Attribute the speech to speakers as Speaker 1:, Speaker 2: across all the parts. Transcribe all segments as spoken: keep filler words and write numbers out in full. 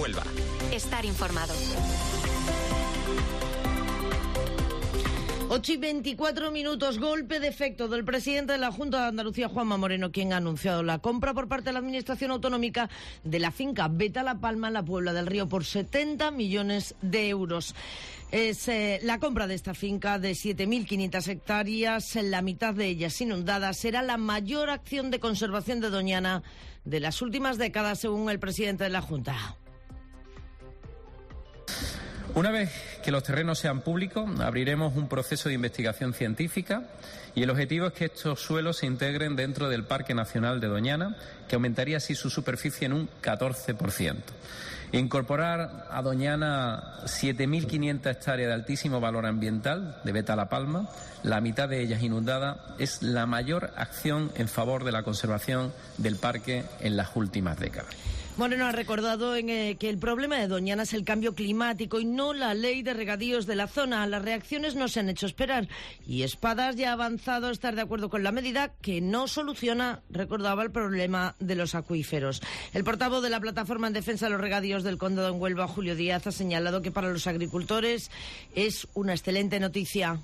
Speaker 1: Huelva.
Speaker 2: Estar informado.
Speaker 3: ocho y veinticuatro minutos, golpe de efecto del presidente de la Junta de Andalucía, Juanma Moreno, quien ha anunciado la compra por parte de la Administración Autonómica de la finca Veta La Palma en la Puebla del Río por setenta millones de euros. Es eh, la compra de esta finca de siete mil quinientas hectáreas, la mitad de ellas inundadas, será la mayor acción de conservación de Doñana de las últimas décadas, según el presidente de la Junta.
Speaker 4: Una vez que los terrenos sean públicos, abriremos un proceso de investigación científica y el objetivo es que estos suelos se integren dentro del Parque Nacional de Doñana, que aumentaría así su superficie en un catorce por ciento. Incorporar a Doñana siete mil quinientas hectáreas de altísimo valor ambiental de Veta La Palma, la mitad de ellas inundada, es la mayor acción en favor de la conservación del parque en las últimas décadas.
Speaker 3: Moreno ha recordado en, eh, que el problema de Doñana es el cambio climático y no la ley de regadíos de la zona. Las reacciones no se han hecho esperar y Espadas ya ha avanzado a estar de acuerdo con la medida que no soluciona, recordaba, el problema de los acuíferos. El portavoz de la Plataforma en Defensa de los Regadíos del Condado en Huelva, Julio Díaz, ha señalado que para los agricultores es una excelente noticia.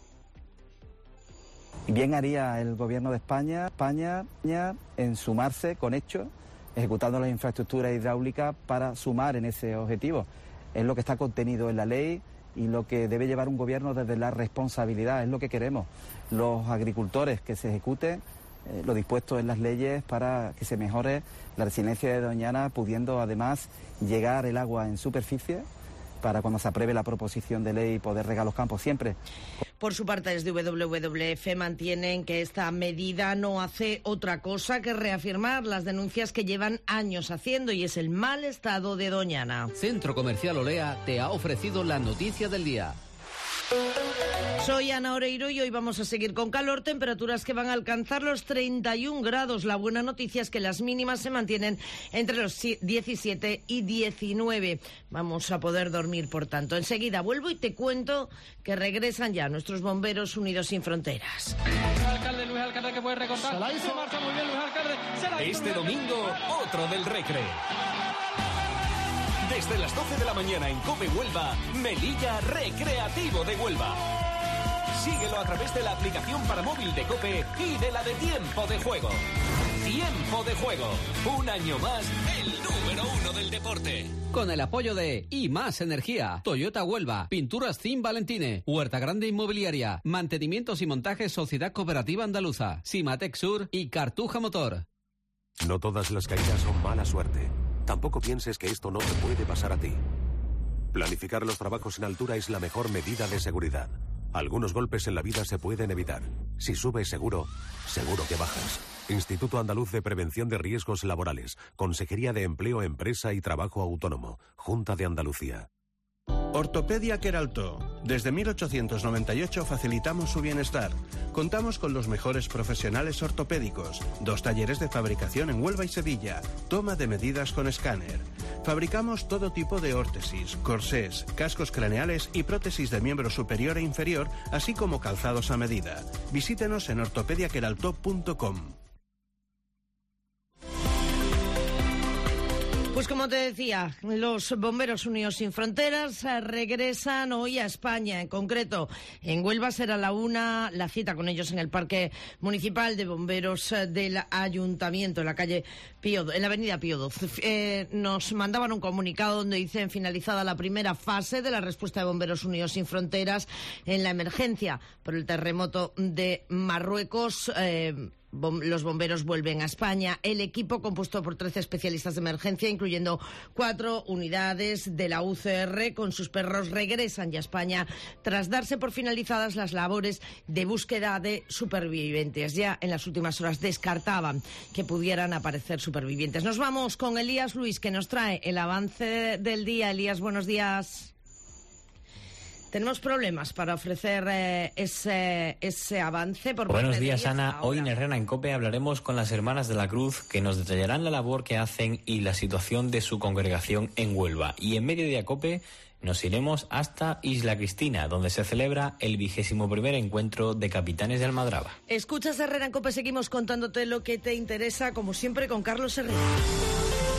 Speaker 5: Bien haría el Gobierno de España, España en sumarse con hechos, ejecutando las infraestructuras hidráulicas para sumar en ese objetivo. Es lo que está contenido en la ley y lo que debe llevar un gobierno desde la responsabilidad, es lo que queremos. Los agricultores, que se ejecute eh, lo dispuesto en las leyes para que se mejore la resiliencia de Doñana, pudiendo además llegar el agua en superficie para cuando se apruebe la proposición de ley poder regar los campos siempre.
Speaker 3: Por su parte, desde W W F mantienen que esta medida no hace otra cosa que reafirmar las denuncias que llevan años haciendo, y es el mal estado de Doñana.
Speaker 6: Centro Comercial Olea te ha ofrecido la noticia del día.
Speaker 3: Soy Ana Oreiro y hoy vamos a seguir con calor, temperaturas que van a alcanzar los treinta y un grados. La buena noticia es que las mínimas se mantienen entre los diecisiete y diecinueve. Vamos a poder dormir, por tanto. Enseguida vuelvo y te cuento que regresan ya nuestros bomberos Unidos Sin Fronteras.
Speaker 7: Luis Alcalde, Luis Alcalde que puede recortar. Se la hizo. Se marcha muy bien Luis Alcalde. Se la hizo.
Speaker 1: Este domingo, otro del Recre. Desde las doce de la mañana en COPE Huelva, Melilla Recreativo de Huelva. Síguelo a través de la aplicación para móvil de COPE y de la de Tiempo de Juego. Tiempo de Juego, un año más, el número uno del deporte.
Speaker 6: Con el apoyo de Y Más Energía, Toyota Huelva, Pinturas Cim Valentine, Huerta Grande Inmobiliaria, Mantenimientos y Montajes Sociedad Cooperativa Andaluza, Simatec Sur y Cartuja Motor.
Speaker 8: No todas las caídas son mala suerte. Tampoco pienses que esto no te puede pasar a ti. Planificar los trabajos en altura es la mejor medida de seguridad. Algunos golpes en la vida se pueden evitar. Si subes seguro, seguro que bajas. Instituto Andaluz de Prevención de Riesgos Laborales. Consejería de Empleo, Empresa y Trabajo Autónomo. Junta de Andalucía.
Speaker 9: Ortopedia Queraltó. Desde mil ochocientos noventa y ocho facilitamos su bienestar. Contamos con los mejores profesionales ortopédicos. Dos talleres de fabricación en Huelva y Sevilla. Toma de medidas con escáner. Fabricamos todo tipo de órtesis, corsés, cascos craneales y prótesis de miembro superior e inferior, así como calzados a medida. Visítenos en ortopedia queraltó punto com.
Speaker 3: Pues como te decía, los bomberos Unidos Sin Fronteras regresan hoy a España. En concreto, en Huelva será la una la cita con ellos en el Parque Municipal de Bomberos del Ayuntamiento, en la calle Pío, en la avenida Pío doce. Eh, nos mandaban un comunicado donde dicen finalizada la primera fase de la respuesta de Bomberos Unidos Sin Fronteras en la emergencia por el terremoto de Marruecos. Eh, Los bomberos vuelven a España. El equipo, compuesto por trece especialistas de emergencia, incluyendo cuatro unidades de la U C R con sus perros, regresan ya a España tras darse por finalizadas las labores de búsqueda de supervivientes. Ya en las últimas horas descartaban que pudieran aparecer supervivientes. Nos vamos con Elías Luis, que nos trae el avance del día. Elías, buenos días. Tenemos problemas para ofrecer eh, ese, ese avance. Por
Speaker 10: Buenos días, Ana. Hoy en Herrera en COPE hablaremos con las Hermanas de la Cruz, que nos detallarán la labor que hacen y la situación de su congregación en Huelva. Y en Mediodía COPE nos iremos hasta Isla Cristina, donde se celebra el vigésimo primer encuentro de capitanes de Almadraba.
Speaker 3: Escuchas Herrera en COPE, seguimos contándote lo que te interesa, como siempre, con Carlos Herrera.